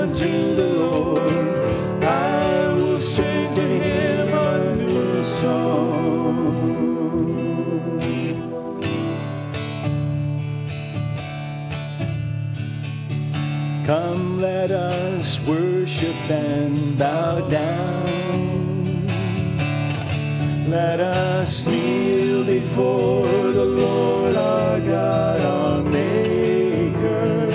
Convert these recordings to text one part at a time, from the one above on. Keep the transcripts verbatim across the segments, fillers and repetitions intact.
unto the Lord. I will sing to him a new song. Come, let us worship and bow down. Let us kneel before the Lord our God, our Maker.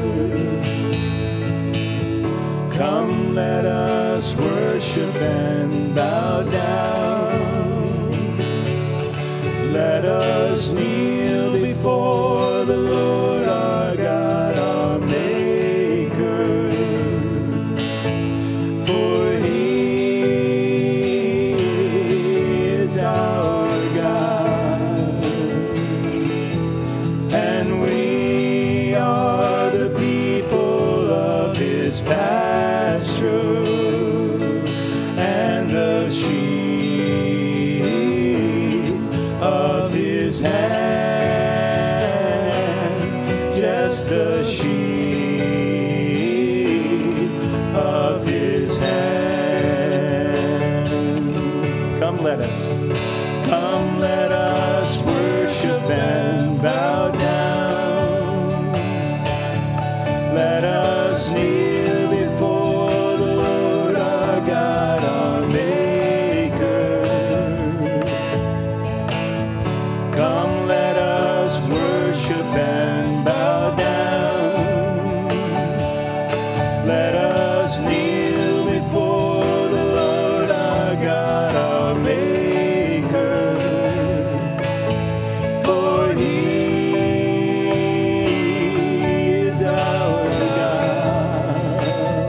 Come, let us worship and bow down. Let us kneel before the Lord our God, our Maker. For he is our God, and we are the people of his pasture, and the sheep of his hand, just the sheep of his hand. Come, let us, come, let us worship and bow down. Let us kneel before the Lord our God, our Maker. Come, let us worship and bow down. Let us kneel before the Lord our God, our Maker. For he is our God,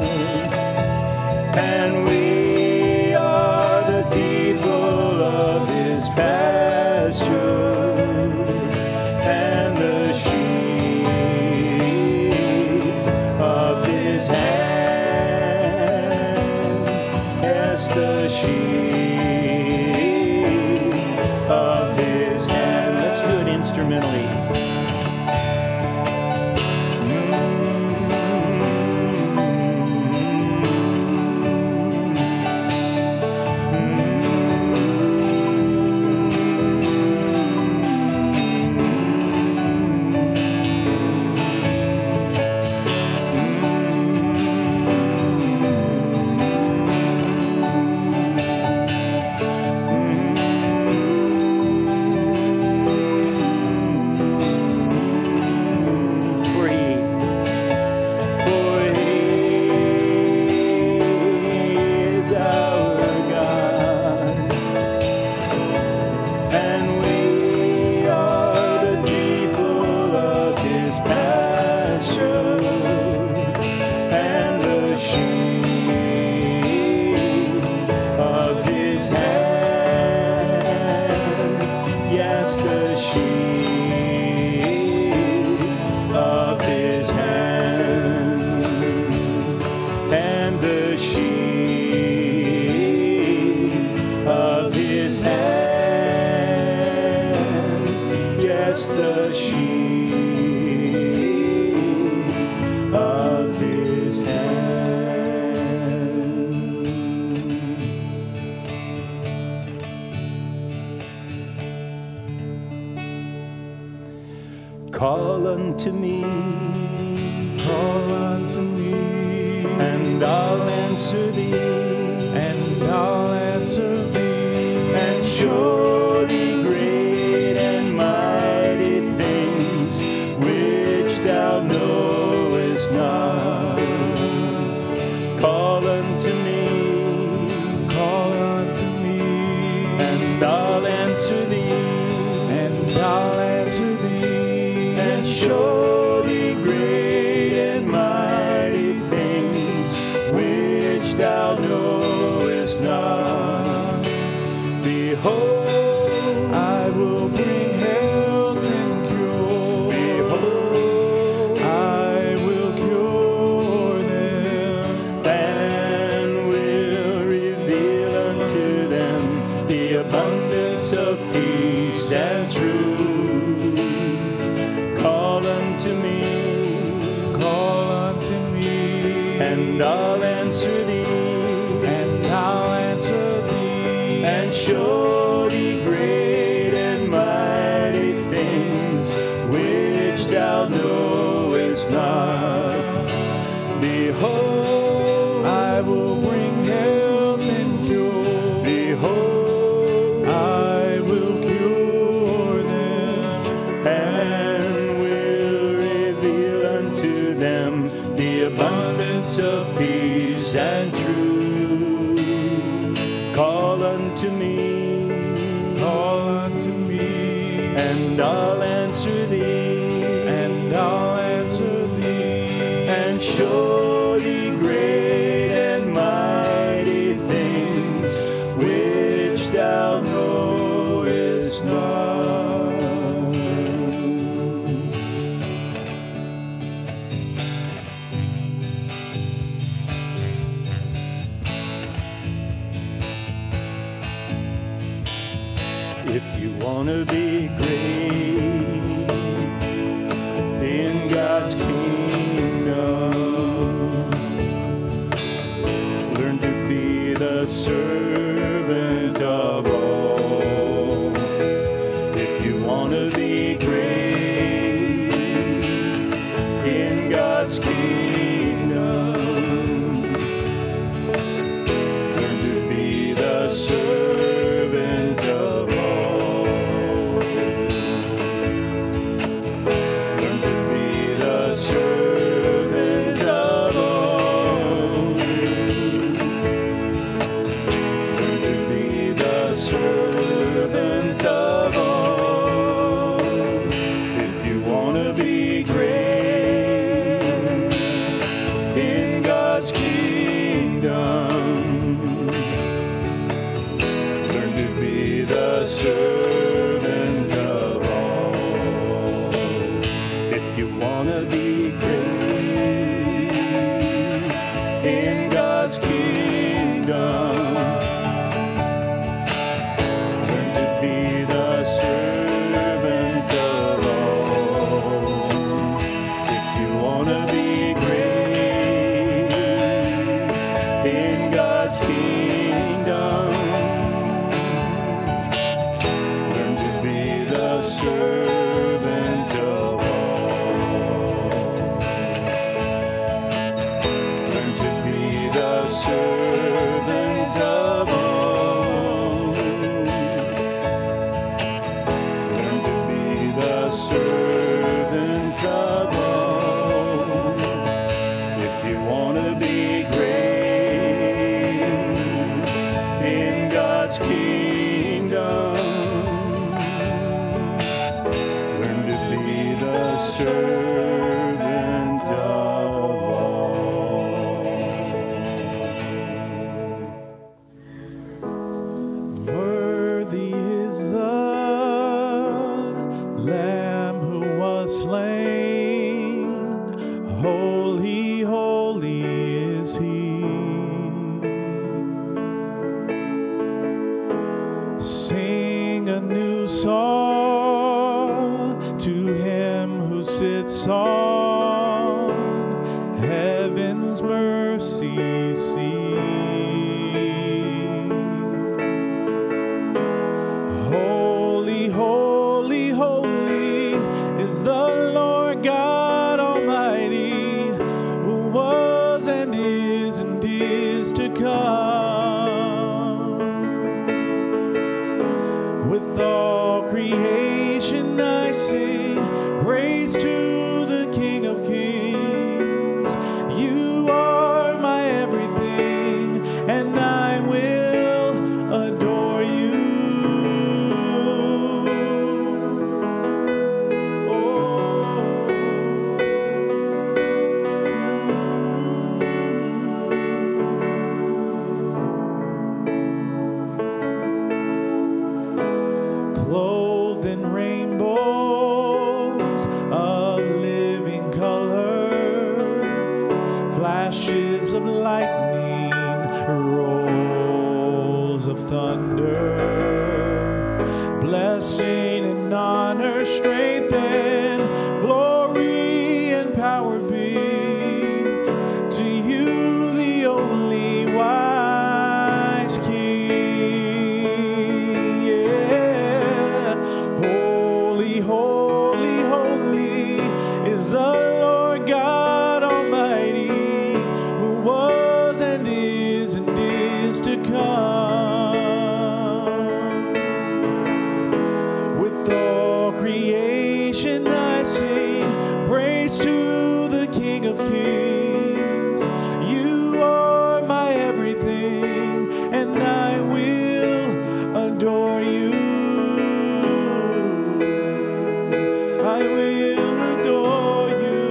and we are the people of his pasture, and the sheep of his hand. Yes, the sheep of his hand. Let's do it instrumentally. For he, for he is our God, and we are the people of his pasture, and the sheep of his hand. Yes, the sheep of his hand, and the sheep of his hand. Yes, the sheep of his hand. Call unto me, Call unto me, and I'll answer thee, and I'll answer thee, and show thee great and mighty things which thou knowest not. Call unto me, call unto me, and I'll answer thee, and I'll answer thee, and show thee great and mighty things which thou knowest and I'll answer thee, and I'll answer thee, and show thee great and mighty things which thou knowest not. Behold, I will bring health and cure. behold, I will cure them, and will reveal unto them the abundance of peace and truth. Call unto me, call unto me, and I'll answer thee, and I'll answer thee, and show thee great and mighty things which thou knowest not. If you want to be great in God's kingdom, learn to be the servant of all. If you want to be great in God's kingdom, learn to be the servant of all. Learn to be the servant of all. Learn to be the servant of all. If you want to be great in God's kingdom, learn to be the servant of all. If you want to be great in God's kingdom, learn to be the servant of all. If you want to be great in God's kingdom, learn to be the servant of all. Learn to be the servant of all. Learn to be the servant of all. If you want to be great in God's kingdom, learn to be the servant of all. worthy is the Lamb who was slain. Holy, holy is he. Sing a new song to him who sits on heaven's mercy seat. Holy, holy, holy is the Lord God Almighty, who was and is and is to come. With all creation I sing praise to the King of Kings. You are my everything, and I will adore you. Clothed in rainbows of living color, flashes of lightning, rolls of thunder, blessing and honor, strength and glory and power be to you. and is and is to come. With all creation I sing praise to the King of Kings. You are my everything, and I will adore you. I will adore you.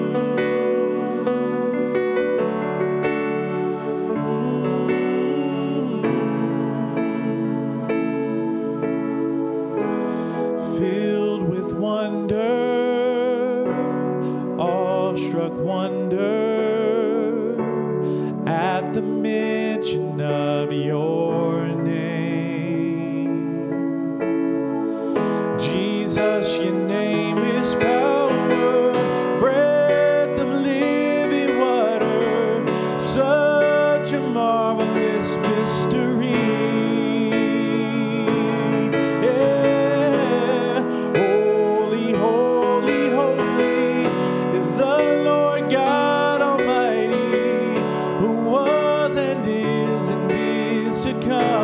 Filled with wonder, awestruck wonder, at the mention of your name. Jesus, your name is power, breath of living water, such a marvelous mystery. Yeah. Holy, holy, holy is the Lord God Almighty, who was and is and is to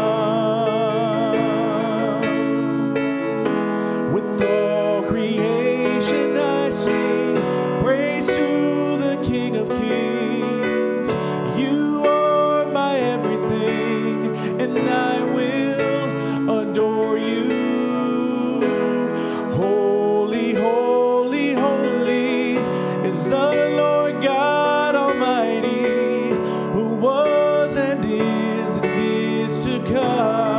come. With all creation I sing praise to the King of Kings. You are my everything, and I will adore you. Holy, holy, holy is the Lord God Almighty, who was and is and is to come.